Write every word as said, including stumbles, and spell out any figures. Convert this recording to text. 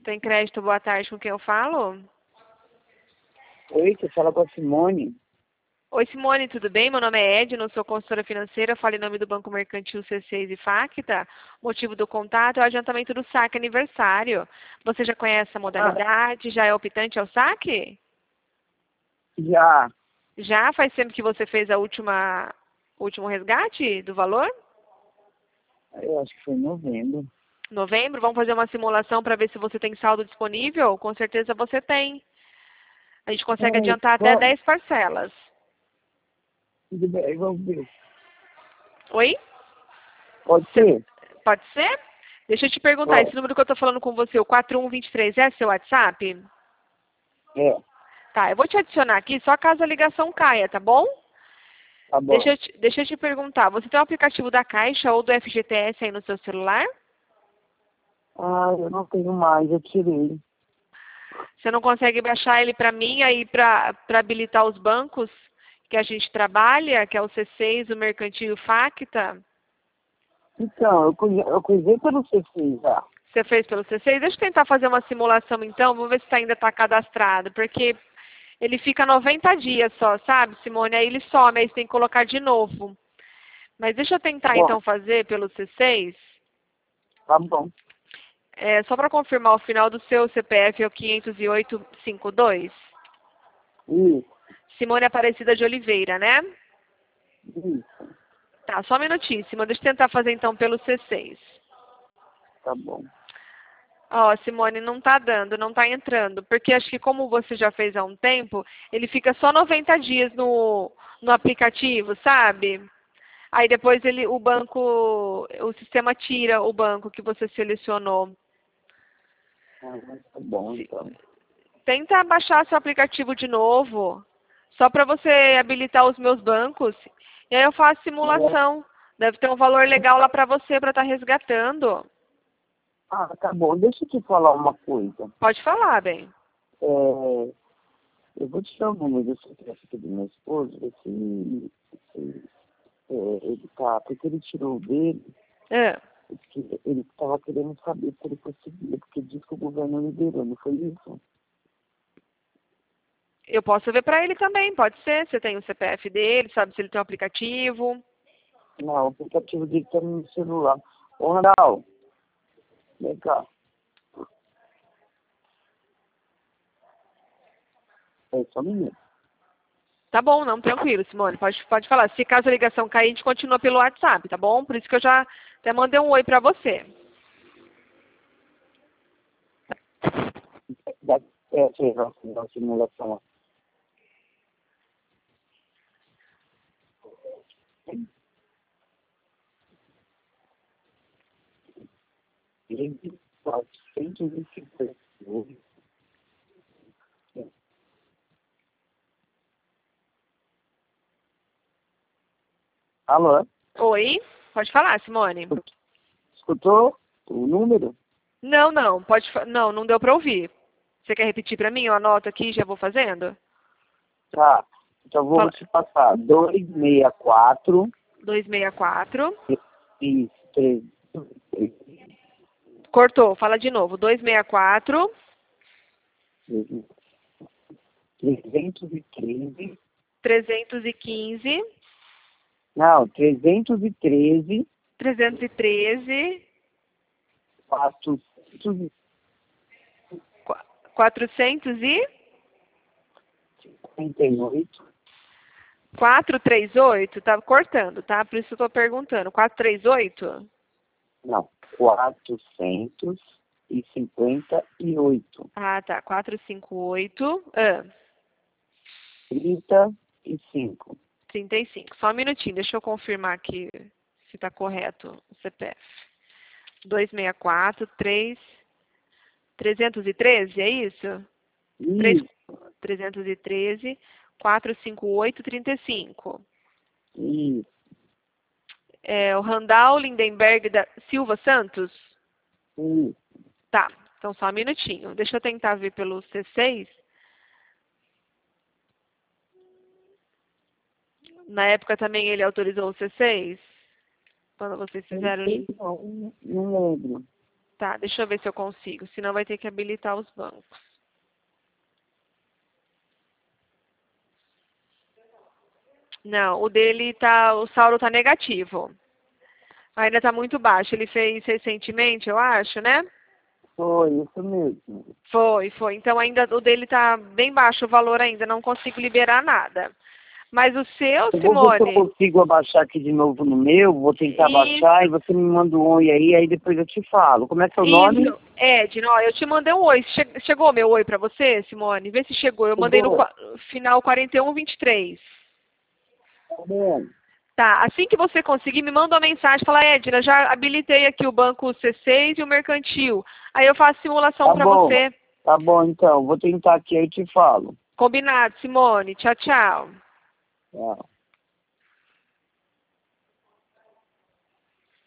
Tem crédito, boa tarde, com quem eu falo? Oi, você fala com a Simone? Oi, Simone, tudo bem? Meu nome é Edna, sou consultora financeira, falo em nome do Banco Mercantil C seis e Facta. Motivo do contato é o adiantamento do saque aniversário. Você já conhece a modalidade? Já é optante ao saque? Já. Já? Faz tempo que você fez a última, o último resgate do valor? Eu acho que foi em novembro. Novembro? Vamos fazer uma simulação para ver se você tem saldo disponível? Com certeza você tem. A gente consegue É, adiantar até vamos, dez parcelas. tudo bem, vamos ver. Oi? Pode Cê- ser? Pode ser? Deixa eu te perguntar, Pode. esse número que eu estou falando com você, o quatro um dois três, é seu WhatsApp? É, Tá, eu vou te adicionar aqui só caso a ligação caia, tá bom? tá Deixa bom. eu te, deixa eu te perguntar, você tem o aplicativo da Caixa ou do F G T S aí no seu celular? Ah, eu não tenho mais, eu tirei. Você não consegue baixar ele para mim aí para habilitar os bancos que a gente trabalha, que é o C seis, o Mercantil e o Facta? Então, eu, cui- eu cuidei pelo C seis já. Você fez pelo C seis? Deixa eu tentar fazer uma simulação então, vou ver se ainda está cadastrado, porque ele fica noventa dias só, sabe, Simone? Aí ele some, aí você tem que colocar de novo. Mas deixa eu tentar Bom, então fazer pelo C seis. tá bom. É, só para confirmar o final do seu C P F é o quinhentos e oito cinquenta e dois. Isso, Simone Aparecida de Oliveira, né? isso, Tá, só um minutinho, Simone. Deixa eu tentar fazer então pelo C seis. tá bom. Ó, Simone, não tá dando, não tá entrando. Porque acho que como você já fez há um tempo, ele fica só noventa dias no, no aplicativo, sabe? Aí depois ele, o banco, o sistema tira o banco que você selecionou. Ah, mas tá bom, Se- então. Tenta baixar seu aplicativo de novo, só para você habilitar os meus bancos. E aí eu faço É, simulação. Deve ter um valor legal lá para você para estar resgatando. ah, tá bom. Deixa eu te falar uma coisa. Pode falar, bem. É, eu vou te dar o número do C P F do meu esposo, ver se, se é, ele tá, porque ele tirou o dele. É, Porque ele estava querendo saber se ele conseguia, porque diz que o governo liberou, não foi isso? eu posso ver para ele também, pode ser. Você tem o C P F dele, sabe se ele tem um aplicativo. Não, o aplicativo dele está no celular. Ô, Randall, vem cá. É só um minuto. Tá bom, não, tranquilo, Simone. Pode, pode falar. Se caso a ligação cair, a gente continua pelo WhatsApp, tá bom? Por isso que eu já até mandei um oi para você. Dá, é, fez a, a simulação. Ele quatrocentos e cinquenta. Alô? Oi? Pode falar, Simone. Escutou o número? Não, não, pode, fa- não, não deu para ouvir. Você quer repetir para mim? Eu anoto aqui e já vou fazendo. Tá. Então vou Fala, te passar. dois seis quatro dois seis quatro. e três. Cortou, fala de novo. dois seis quatro, trezentos e treze. trezentos e quinze, Não, trezentos e treze, trezentos e treze, quatrocentos e qua- quatrocentos e cinquenta e oito, quatrocentos e trinta e oito. Tá cortando, tá? Por isso eu tô perguntando. quatrocentos e trinta e oito? não, quatrocentos e cinquenta e oito, Ah, tá. quatrocentos e cinquenta e oito. Ah, trinta e cinco. trinta e cinco. Só um minutinho, deixa eu confirmar aqui se tá correto o C P F. dois seis quatro, três, trezentos e treze, é isso? três, Isso, trezentos e treze, quatrocentos e cinquenta e oito, trinta e cinco. isso, É o Randall Lindenberg da Silva Santos? isso. Tá, então só um minutinho. Deixa eu tentar ver pelo C seis. Na época também ele autorizou o C seis? Quando vocês Não fizeram... sei, não, não lembro. Tá, deixa eu ver se eu consigo, senão vai ter que habilitar os bancos. Não, o dele tá, o saldo tá negativo. Ainda tá muito baixo. Ele fez recentemente, eu acho, né? Foi, isso mesmo. Foi, foi. Então ainda o dele tá bem baixo o valor ainda, não consigo liberar nada. Mas o seu, Eu vou ver se eu Simone? consigo abaixar aqui de novo no meu, vou tentar Isso. abaixar e você me manda um oi aí, aí depois eu te falo. Como é que é o nome? Isso, Edna, ó, eu te mandei um oi. Che- Chegou meu oi pra você, Simone? Vê se chegou. Eu mandei no Chegou. qua- final quarenta e um vinte e três. Tá bom. Tá, assim que você conseguir, me manda uma mensagem. Fala, Edna, já habilitei aqui o banco C seis e o mercantil. Aí eu faço simulação Tá pra bom. você. Tá bom, então. Vou tentar aqui aí e te falo. Combinado, Simone. Tchau, tchau. Tchau.